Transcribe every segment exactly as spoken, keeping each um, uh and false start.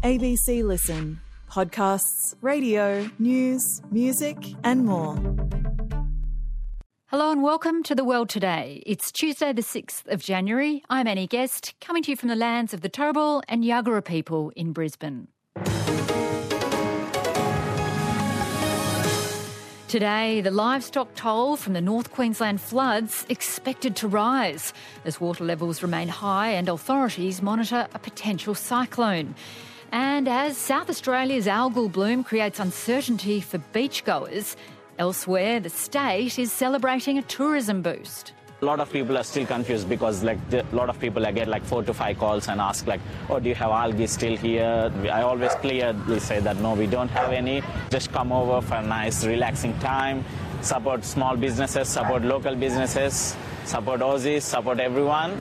A B C Listen. Podcasts, radio, news, music and more. Hello and welcome to The World Today. It's Tuesday the sixth of January. I'm Annie Guest, coming to you from the lands of the Turrbal and Yagara people in Brisbane. Today, the livestock toll from the North Queensland floods expected to rise as water levels remain high and authorities monitor a potential cyclone. And as South Australia's algal bloom creates uncertainty for beachgoers, elsewhere the state is celebrating a tourism boost. A lot of people are still confused because like a lot of people I get like four to five calls and ask like, oh, do you have algae still here? I always clearly say that no, we don't have any. Just come over for a nice relaxing time, support small businesses, support local businesses, support Aussies, support everyone.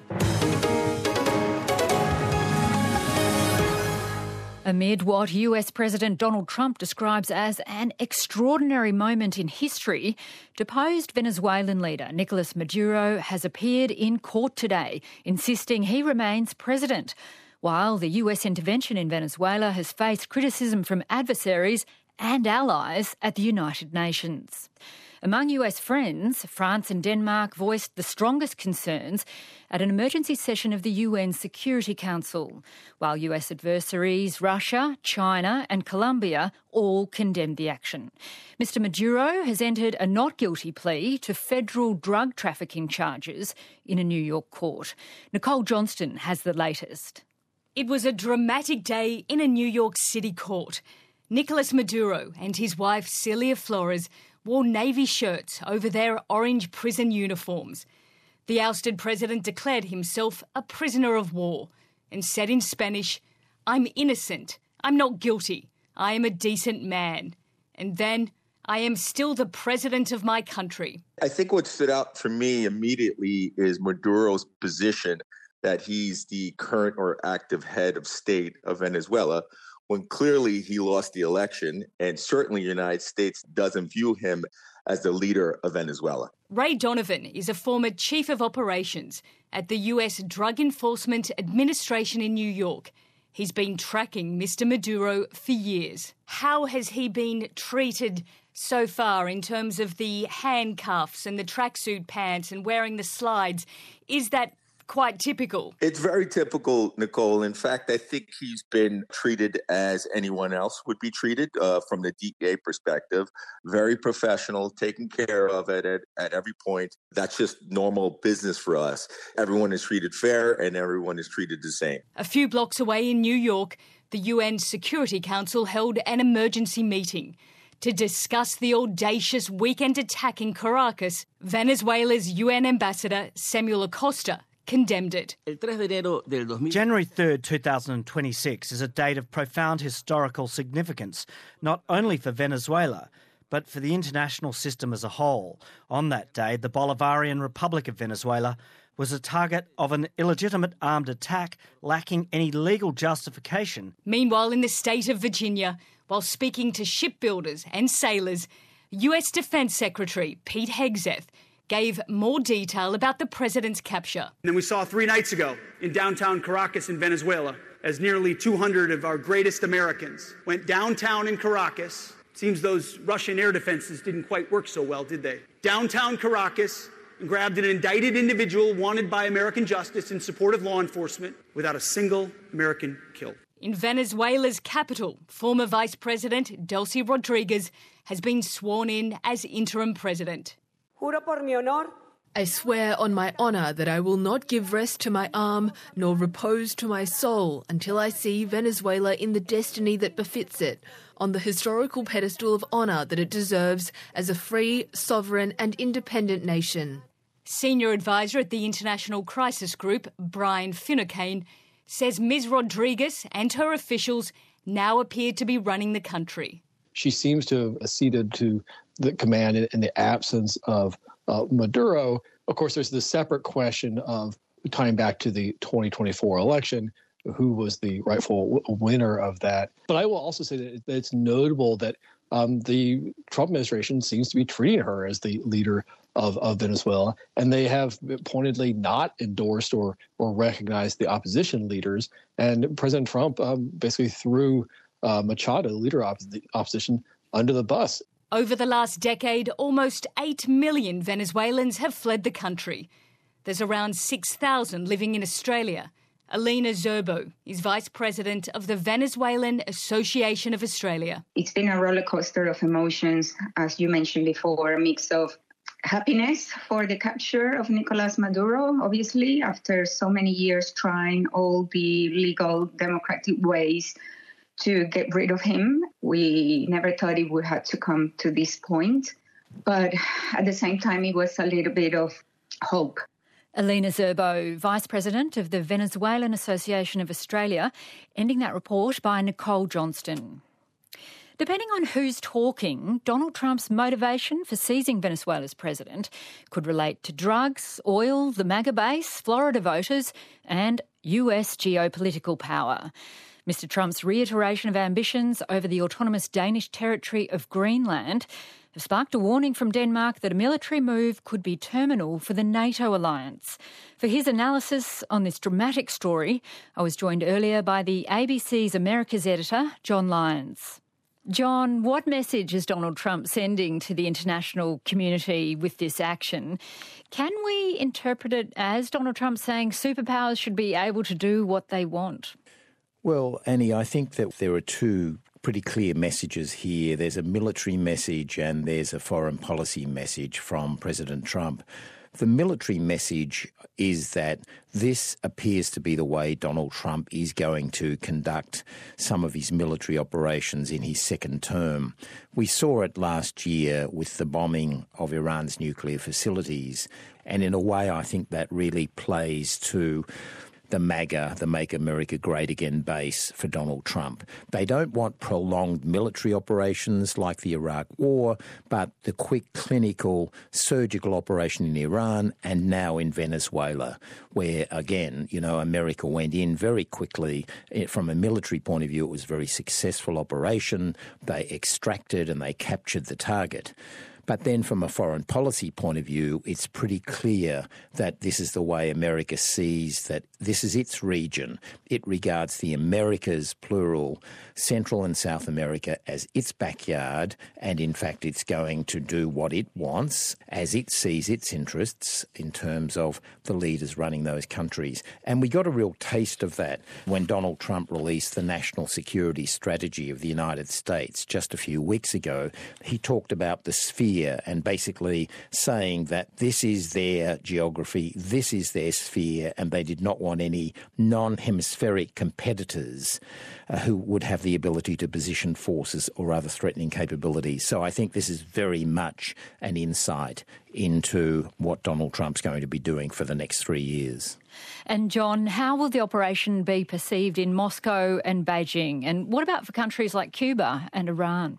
Amid what U S President Donald Trump describes as an extraordinary moment in history, deposed Venezuelan leader Nicolas Maduro has appeared in court today, insisting he remains president, while the U S intervention in Venezuela has faced criticism from adversaries and allies at the United Nations. Among U S friends, France and Denmark voiced the strongest concerns at an emergency session of the U N Security Council, while U S adversaries Russia, China and Colombia all condemned the action. Mister Maduro has entered a not guilty plea to federal drug trafficking charges in a New York court. Nicole Johnston has the latest. It was a dramatic day in a New York City court. Nicolas Maduro and his wife Celia Flores wore navy shirts over their orange prison uniforms. The ousted president declared himself a prisoner of war and said in Spanish, "I'm innocent, I'm not guilty, I am a decent man. And then, I am still the president of my country." I think what stood out for me immediately is Maduro's position that he's the current or active head of state of Venezuela, when clearly he lost the election, and certainly the United States doesn't view him as the leader of Venezuela. Ray Donovan is a former chief of operations at the U S Drug Enforcement Administration in New York. He's been tracking Mister Maduro for years. How has he been treated so far in terms of the handcuffs and the tracksuit pants and wearing the slides? Is that quite typical? It's very typical, Nicole. In fact, I think he's been treated as anyone else would be treated uh, from the D E A perspective. Very professional, taken care of it at, at every point. That's just normal business for us. Everyone is treated fair and everyone is treated the same. A few blocks away in New York, the U N Security Council held an emergency meeting to discuss the audacious weekend attack in Caracas. Venezuela's U N ambassador, Samuel Acosta, condemned it. January third, twenty twenty-six is a date of profound historical significance, not only for Venezuela, but for the international system as a whole. On that day, the Bolivarian Republic of Venezuela was a target of an illegitimate armed attack lacking any legal justification. Meanwhile, in the state of Virginia, while speaking to shipbuilders and sailors, U S Defence Secretary Pete Hegseth gave more detail about the president's capture. And we saw three nights ago in downtown Caracas in Venezuela as nearly two hundred of our greatest Americans went downtown in Caracas. Seems those Russian air defenses didn't quite work so well, did they? Downtown Caracas and grabbed an indicted individual wanted by American justice in support of law enforcement without a single American killed. In Venezuela's capital, former Vice President Delcy Rodriguez has been sworn in as interim president. I swear on my honour that I will not give rest to my arm nor repose to my soul until I see Venezuela in the destiny that befits it, on the historical pedestal of honour that it deserves as a free, sovereign and independent nation. Senior advisor at the International Crisis Group, Brian Finucane, says Miz Rodriguez and her officials now appear to be running the country. She seems to have acceded to the command in the absence of uh, Maduro. Of course, there's the separate question of tying back to the twenty twenty-four election, who was the rightful w- winner of that. But I will also say that it's notable that um, the Trump administration seems to be treating her as the leader of, of Venezuela, and they have pointedly not endorsed or or recognized the opposition leaders. And President Trump um, basically threw uh, Machado, the leader of the opposition, under the bus. Over the last decade, almost eight million Venezuelans have fled the country. There's around six thousand living in Australia. Alina Zerbo is Vice President of the Venezuelan Association of Australia. It's been a roller coaster of emotions, as you mentioned before, a mix of happiness for the capture of Nicolas Maduro, obviously, after so many years trying all the legal democratic ways to get rid of him. We never thought it would have to come to this point. But at the same time, it was a little bit of hope. Alina Zerbo, Vice President of the Venezuelan Association of Australia, ending that report by Nicole Johnston. Depending on who's talking, Donald Trump's motivation for seizing Venezuela's president could relate to drugs, oil, the MAGA base, Florida voters and U S geopolitical power. Mister Trump's reiteration of ambitions over the autonomous Danish territory of Greenland have sparked a warning from Denmark that a military move could be terminal for the NATO alliance. For his analysis on this dramatic story, I was joined earlier by the A B C's Americas editor, John Lyons. John, what message is Donald Trump sending to the international community with this action? Can we interpret it as Donald Trump saying superpowers should be able to do what they want? Well, Annie, I think that there are two pretty clear messages here. There's a military message and there's a foreign policy message from President Trump. The military message is that this appears to be the way Donald Trump is going to conduct some of his military operations in his second term. We saw it last year with the bombing of Iran's nuclear facilities, and in a way I think that really plays to the MAGA, the Make America Great Again base for Donald Trump. They don't want prolonged military operations like the Iraq War, but the quick clinical surgical operation in Iran and now in Venezuela, where, again, you know, America went in very quickly. From a military point of view, it was a very successful operation. They extracted and they captured the target. But then from a foreign policy point of view, it's pretty clear that this is the way America sees that this is its region. It regards the Americas, plural, Central and South America as its backyard, and in fact it's going to do what it wants as it sees its interests in terms of the leaders running those countries. And we got a real taste of that when Donald Trump released the national security strategy of the United States just a few weeks ago. He talked about the sphere and basically saying that this is their geography, this is their sphere, and they did not want any non-hemispheric competitors uh, who would have the ability to position forces or other threatening capabilities. So I think this is very much an insight into what Donald Trump's going to be doing for the next three years. And John, how will the operation be perceived in Moscow and Beijing? And what about for countries like Cuba and Iran?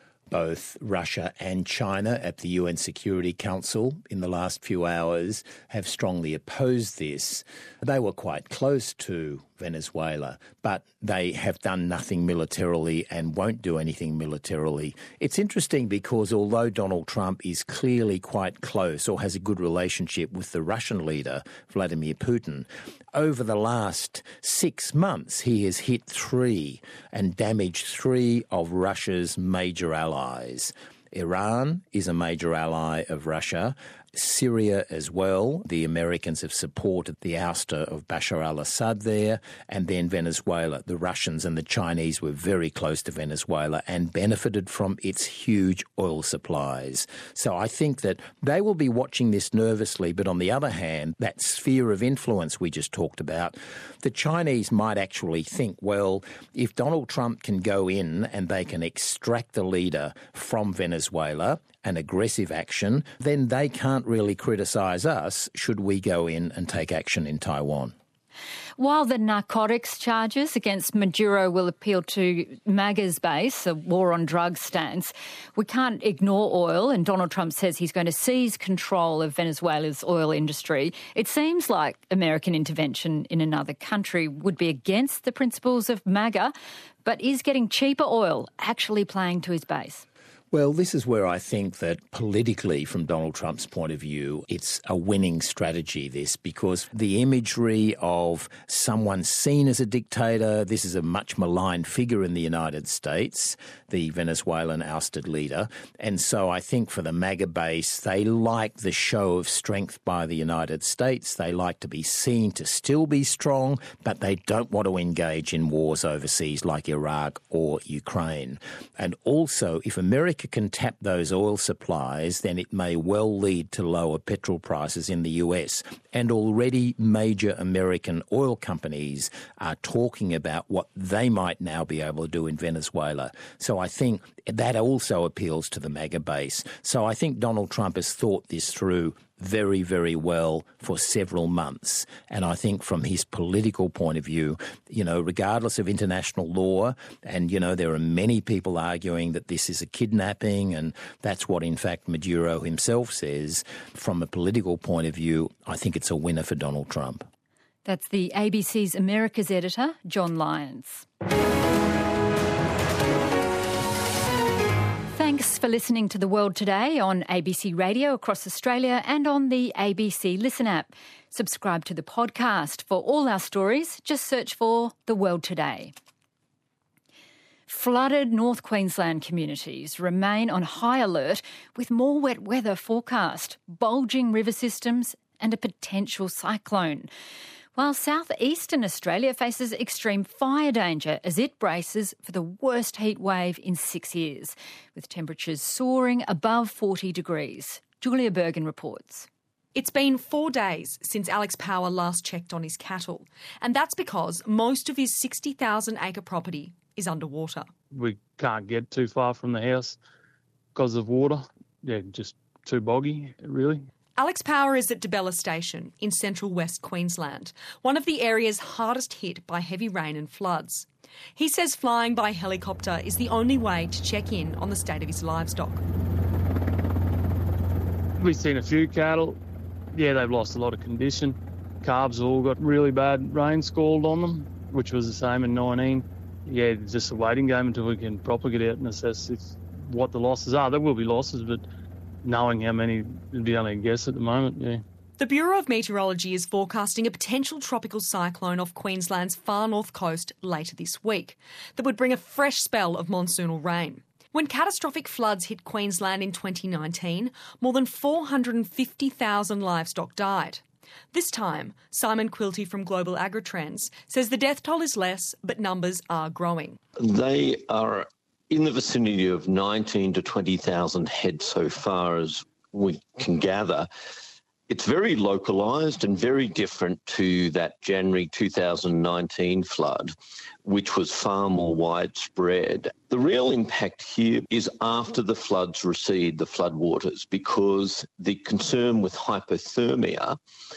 Both Russia and China at the U N Security Council in the last few hours have strongly opposed this. They were quite close to Venezuela, but they have done nothing militarily and won't do anything militarily. It's interesting because although Donald Trump is clearly quite close or has a good relationship with the Russian leader, Vladimir Putin, over the last six months he has hit three and damaged three of Russia's major allies. Iran is a major ally of Russia. Syria as well. The Americans have supported the ouster of Bashar al-Assad there, and then Venezuela. The Russians and the Chinese were very close to Venezuela and benefited from its huge oil supplies. So I think that they will be watching this nervously, but on the other hand, that sphere of influence we just talked about, the Chinese might actually think, well, if Donald Trump can go in and they can extract the leader from Venezuela, an aggressive action, then they can't really criticise us should we go in and take action in Taiwan. While the narcotics charges against Maduro will appeal to MAGA's base, a war on drugs stance, we can't ignore oil, and Donald Trump says he's going to seize control of Venezuela's oil industry. It seems like American intervention in another country would be against the principles of MAGA, but is getting cheaper oil actually playing to his base? Well, this is where I think that politically, from Donald Trump's point of view, it's a winning strategy, this, because the imagery of someone seen as a dictator, this is a much maligned figure in the United States, the Venezuelan ousted leader. And so I think for the MAGA base, they like the show of strength by the United States. They like to be seen to still be strong, but they don't want to engage in wars overseas like Iraq or Ukraine. And also, if America can tap those oil supplies, then it may well lead to lower petrol prices in the U S. And already major American oil companies are talking about what they might now be able to do in Venezuela. So I think that also appeals to the MAGA base. So I think Donald Trump has thought this through very, very well for several months. And I think from his political point of view, you know, regardless of international law, and, you know, there are many people arguing that this is a kidnapping, and that's what, in fact, Maduro himself says. From a political point of view, I think it's a winner for Donald Trump. That's the A B C's America's editor, John Lyons. Thanks for listening to The World Today on A B C Radio across Australia and on the A B C Listen app. Subscribe to the podcast for all our stories. Just search for The World Today. Flooded North Queensland communities remain on high alert with more wet weather forecast, bulging river systems and a potential cyclone. While southeastern Australia faces extreme fire danger as it braces for the worst heat wave in six years, with temperatures soaring above forty degrees. Julia Bergen reports. It's been four days since Alex Power last checked on his cattle, and that's because most of his sixty thousand acre property is underwater. We can't get too far from the house because of water. Yeah, just too boggy, really. Alex Power is at Debella Station in central West Queensland, one of the areas hardest hit by heavy rain and floods. He says flying by helicopter is the only way to check in on the state of his livestock. We've seen a few cattle. Yeah, they've lost a lot of condition. Calves all got really bad rain scald on them, which was the same in nineteen. Yeah, it's just a waiting game until we can properly get out and assess if, what the losses are. There will be losses, but knowing how many would be only a guess at the moment, yeah. The Bureau of Meteorology is forecasting a potential tropical cyclone off Queensland's far north coast later this week that would bring a fresh spell of monsoonal rain. When catastrophic floods hit Queensland in twenty nineteen, more than four hundred fifty thousand livestock died. This time, Simon Quilty from Global Agritrends says the death toll is less, but numbers are growing. They are in the vicinity of nineteen to twenty thousand head so far as we can gather. It's very localised and very different to that January two thousand nineteen flood, which was far more widespread. The real impact here is after the floods recede, the floodwaters, because the concern with hypothermia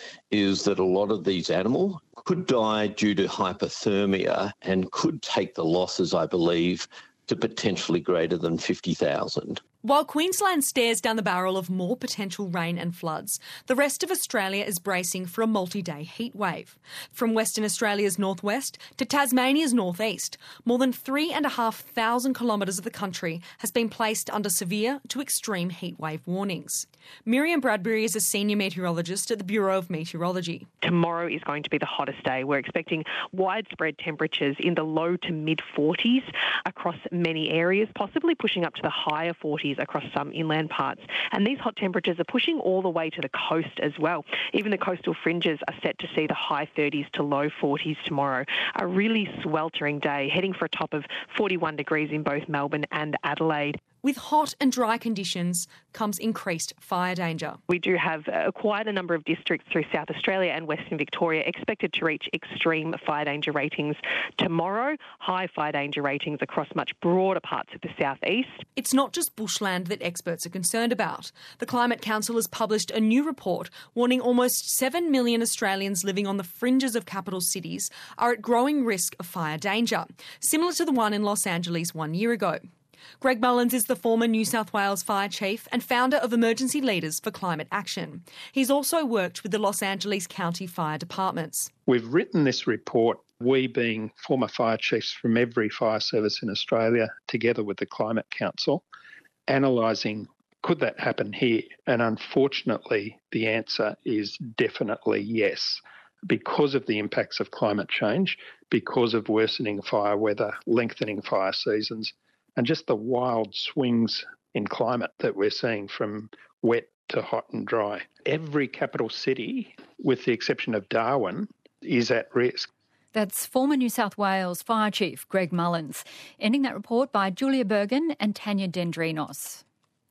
is that a lot of these animals could die due to hypothermia and could take the losses, I believe, to potentially greater than fifty thousand. While Queensland stares down the barrel of more potential rain and floods, the rest of Australia is bracing for a multi-day heat wave. From Western Australia's northwest to Tasmania's northeast, more than three and a half thousand kilometres of the country has been placed under severe to extreme heat wave warnings. Miriam Bradbury is a senior meteorologist at the Bureau of Meteorology. Tomorrow is going to be the hottest day. We're expecting widespread temperatures in the low to mid forties across many areas, possibly pushing up to the higher forties across some inland parts. And these hot temperatures are pushing all the way to the coast as well. Even the coastal fringes are set to see the high thirties to low forties tomorrow. A really sweltering day, heading for a top of forty-one degrees in both Melbourne and Adelaide. With hot and dry conditions comes increased fire danger. We do have uh, quite a number of districts through South Australia and Western Victoria expected to reach extreme fire danger ratings tomorrow, high fire danger ratings across much broader parts of the southeast. It's not just bushland that experts are concerned about. The Climate Council has published a new report warning almost seven million Australians living on the fringes of capital cities are at growing risk of fire danger, similar to the one in Los Angeles one year ago. Greg Mullins is the former New South Wales Fire Chief and founder of Emergency Leaders for Climate Action. He's also worked with the Los Angeles County Fire Departments. We've written this report, we being former fire chiefs from every fire service in Australia, together with the Climate Council. analysing, could that happen here? And unfortunately, the answer is definitely yes, because of the impacts of climate change, because of worsening fire weather, lengthening fire seasons, and just the wild swings in climate that we're seeing from wet to hot and dry. Every capital city, with the exception of Darwin, is at risk. That's former New South Wales Fire Chief Greg Mullins. Ending that report by Julia Bergen and Tanya Dendrinos.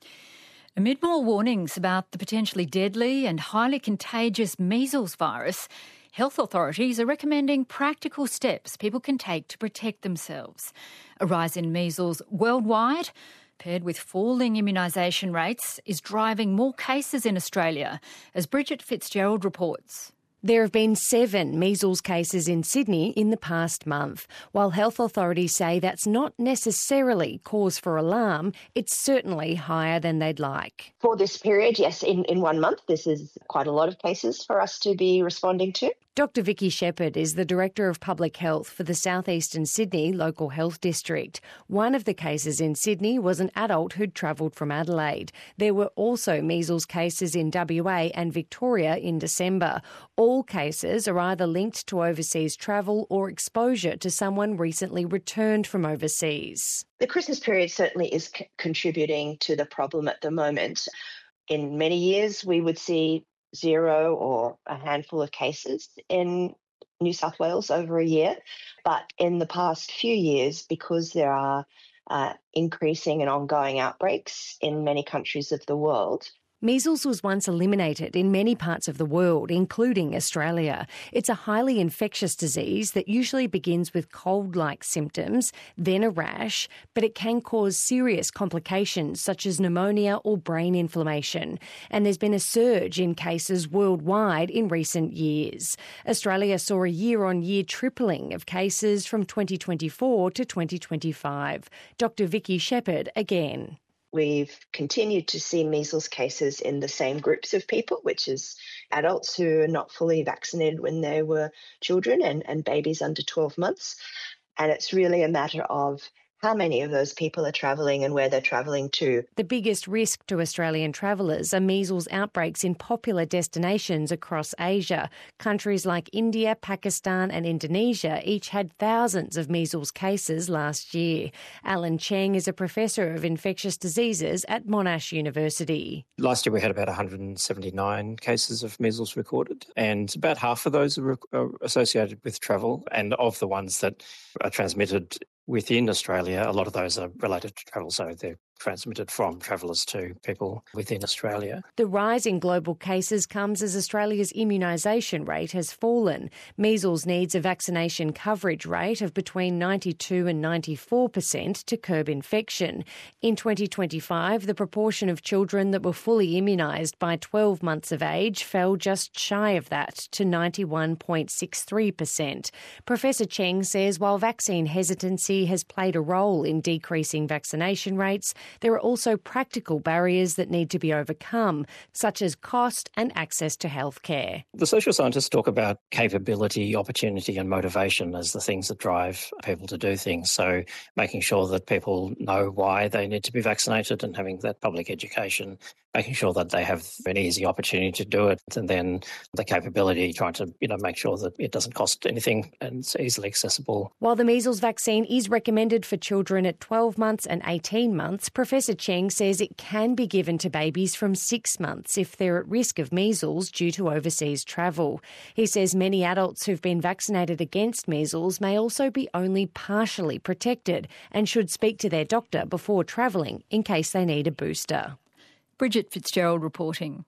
Amid more warnings about the potentially deadly and highly contagious measles virus, health authorities are recommending practical steps people can take to protect themselves. A rise in measles worldwide, paired with falling immunisation rates, is driving more cases in Australia, as Bridget Fitzgerald reports. There have been seven measles cases in Sydney in the past month. While health authorities say that's not necessarily cause for alarm, it's certainly higher than they'd like. For this period, yes, in, in one month, this is quite a lot of cases for us to be responding to. Doctor Vicky Shepherd is the Director of Public Health for the South Eastern Sydney Local Health District. One of the cases in Sydney was an adult who'd travelled from Adelaide. There were also measles cases in W A and Victoria in December. All cases are either linked to overseas travel or exposure to someone recently returned from overseas. The Christmas period certainly is c- contributing to the problem at the moment. In many years, we would see zero or a handful of cases in New South Wales over a year. But in the past few years, because there are uh, increasing and ongoing outbreaks in many countries of the world, measles was once eliminated in many parts of the world, including Australia. It's a highly infectious disease that usually begins with cold-like symptoms, then a rash, but it can cause serious complications such as pneumonia or brain inflammation. And there's been a surge in cases worldwide in recent years. Australia saw a year-on-year tripling of cases from twenty twenty-four to twenty twenty-five. Doctor Vicky Shepherd again. We've continued to see measles cases in the same groups of people, which is adults who are not fully vaccinated when they were children and, and babies under twelve months. And it's really a matter of how many of those people are travelling and where they're travelling to. The biggest risk to Australian travellers are measles outbreaks in popular destinations across Asia. Countries like India, Pakistan and Indonesia each had thousands of measles cases last year. Alan Cheng is a professor of infectious diseases at Monash University. Last year we had about one hundred seventy-nine cases of measles recorded, and about half of those are associated with travel, and of the ones that are transmitted within Australia, a lot of those are related to travel, so they're transmitted from travellers to people within Australia. The rise in global cases comes as Australia's immunisation rate has fallen. Measles needs a vaccination coverage rate of between ninety-two and ninety-four percent to curb infection. In twenty twenty-five, the proportion of children that were fully immunised by twelve months of age fell just shy of that to ninety-one point six three percent. Professor Cheng says while vaccine hesitancy has played a role in decreasing vaccination rates, there are also practical barriers that need to be overcome, such as cost and access to healthcare. The social scientists talk about capability, opportunity and motivation as the things that drive people to do things. So making sure that people know why they need to be vaccinated and having that public education, making sure that they have an easy opportunity to do it, and then the capability, trying to you know make sure that it doesn't cost anything and it's easily accessible. While the measles vaccine is recommended for children at twelve months and eighteen months, Professor Cheng says it can be given to babies from six months if they're at risk of measles due to overseas travel. He says many adults who've been vaccinated against measles may also be only partially protected and should speak to their doctor before travelling in case they need a booster. Bridget Fitzgerald reporting.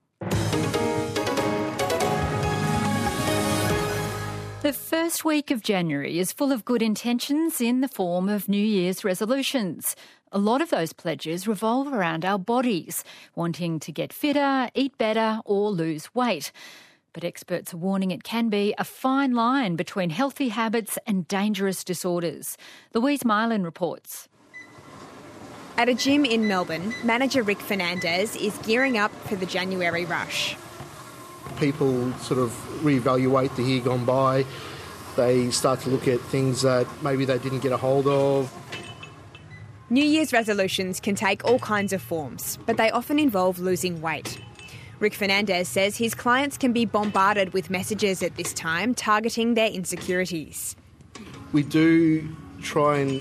The first week of January is full of good intentions in the form of New Year's resolutions. A lot of those pledges revolve around our bodies, wanting to get fitter, eat better or lose weight. But experts are warning it can be a fine line between healthy habits and dangerous disorders. Louise Mylan reports. At a gym in Melbourne, manager Rick Fernandez is gearing up for the January rush. People sort of reevaluate the year gone by. They start to look at things that maybe they didn't get a hold of. New Year's resolutions can take all kinds of forms, but they often involve losing weight. Rick Fernandez says his clients can be bombarded with messages at this time targeting their insecurities. We do try and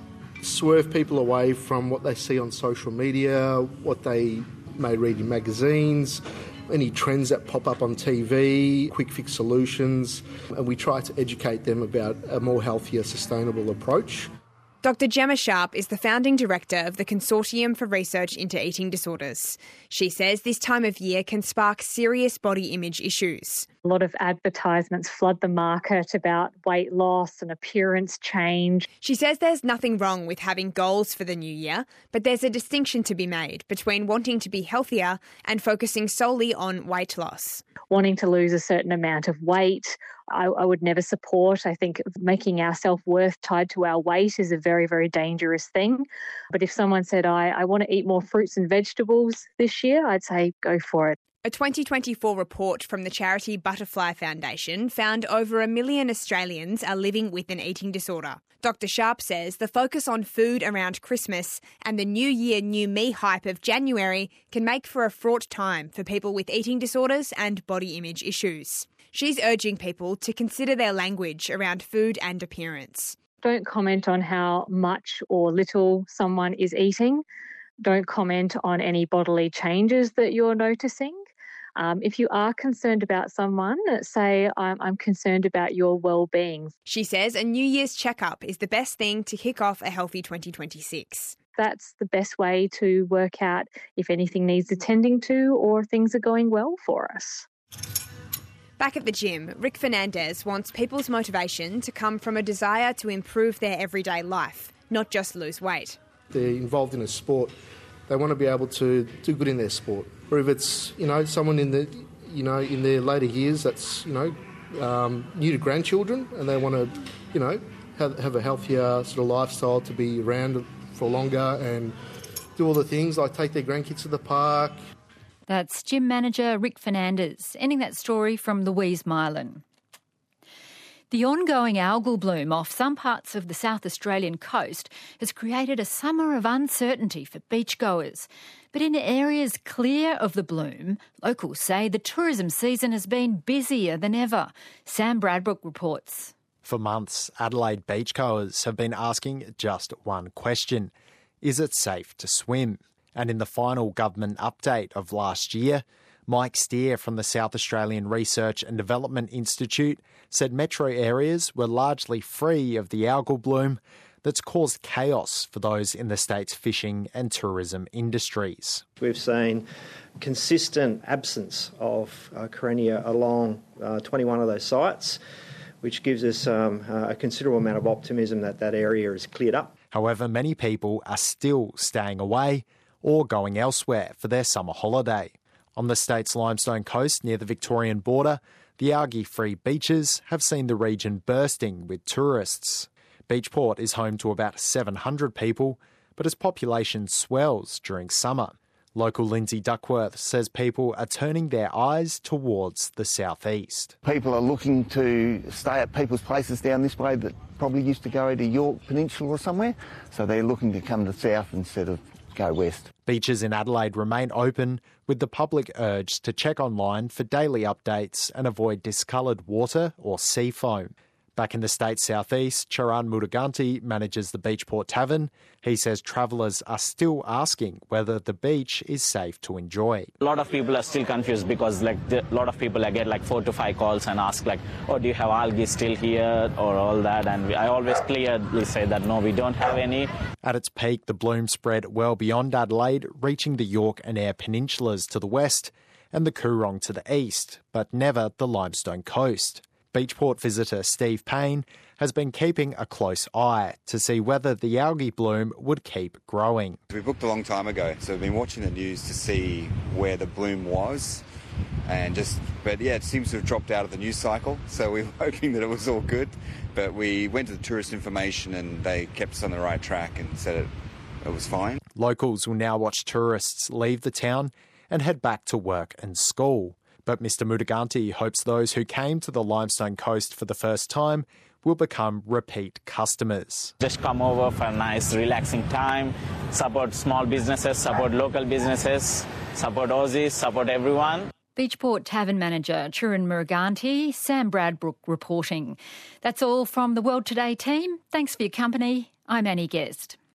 swerve people away from what they see on social media, what they may read in magazines, any trends that pop up on T V, quick fix solutions, and we try to educate them about a more healthier, sustainable approach. Doctor Gemma Sharp is the founding director of the Consortium for Research into Eating Disorders. She says this time of year can spark serious body image issues. A lot of advertisements flood the market about weight loss and appearance change. She says there's nothing wrong with having goals for the new year, but there's a distinction to be made between wanting to be healthier and focusing solely on weight loss. Wanting to lose a certain amount of weight, I, I would never support. I think making our self-worth tied to our weight is a very, very dangerous thing. But if someone said, I, I want to eat more fruits and vegetables this year, I'd say go for it. A twenty twenty-four report from the charity Butterfly Foundation found over a million Australians are living with an eating disorder. Doctor Sharp says the focus on food around Christmas and the New Year, New Me hype of January can make for a fraught time for people with eating disorders and body image issues. She's urging people to consider their language around food and appearance. Don't comment on how much or little someone is eating. Don't comment on any bodily changes that you're noticing. Um, if you are concerned about someone, say, I'm, I'm concerned about your well-being. She says a New Year's checkup is the best thing to kick off a healthy twenty twenty-six. That's the best way to work out if anything needs attending to or things are going well for us. Back at the gym, Rick Fernandez wants people's motivation to come from a desire to improve their everyday life, not just lose weight. They're involved in a sport. They want to be able to do good in their sport. Or if it's, you know, someone in the, you know, in their later years that's, you know, um, new to grandchildren and they want to, you know, have, have a healthier sort of lifestyle to be around for longer and do all the things like take their grandkids to the park. That's gym manager Rick Fernandez, ending that story from Louise Mylan. The ongoing algal bloom off some parts of the South Australian coast has created a summer of uncertainty for beachgoers. But in areas clear of the bloom, locals say the tourism season has been busier than ever. Sam Bradbrook reports. For months, Adelaide beachgoers have been asking just one question: is it safe to swim? And in the final government update of last year, Mike Steer from the South Australian Research and Development Institute said metro areas were largely free of the algal bloom that's caused chaos for those in the state's fishing and tourism industries. We've seen consistent absence of uh, Karenia along uh, twenty-one of those sites, which gives us um, uh, a considerable amount of optimism that that area is cleared up. However, many people are still staying away or going elsewhere for their summer holiday. On the state's limestone coast near the Victorian border, the algae-free beaches have seen the region bursting with tourists. Beachport is home to about seven hundred people, but its population swells during summer. Local Lindsay Duckworth says people are turning their eyes towards the southeast. People are looking to stay at people's places down this way that probably used to go to York Peninsula or somewhere, so they're looking to come to south instead of go west. Beaches in Adelaide remain open, with the public urged to check online for daily updates and avoid discoloured water or sea foam. Back in the state's southeast, Charan Mudaganti manages the Beachport Tavern. He says travellers are still asking whether the beach is safe to enjoy. A lot of people are still confused because like a lot of people I get like four to five calls and ask like, oh, do you have algae still here or all that? And I always clearly say that no, we don't have any. At its peak, the bloom spread well beyond Adelaide, reaching the York and Eyre peninsulas to the west and the Coorong to the east, but never the limestone coast. Beachport visitor Steve Payne has been keeping a close eye to see whether the algae bloom would keep growing. We booked a long time ago, so we've been watching the news to see where the bloom was, and just, but yeah, it seems to have dropped out of the news cycle, so we were hoping that it was all good, but we went to the tourist information and they kept us on the right track and said it, it was fine. Locals will now watch tourists leave the town and head back to work and school. But Mister Mutaganti hopes those who came to the Limestone Coast for the first time will become repeat customers. Just come over for a nice, relaxing time, support small businesses, support local businesses, support Aussies, support everyone. Beachport Tavern Manager Chirun Muraganti, Sam Bradbrook reporting. That's all from the World Today team. Thanks for your company. I'm Annie Guest.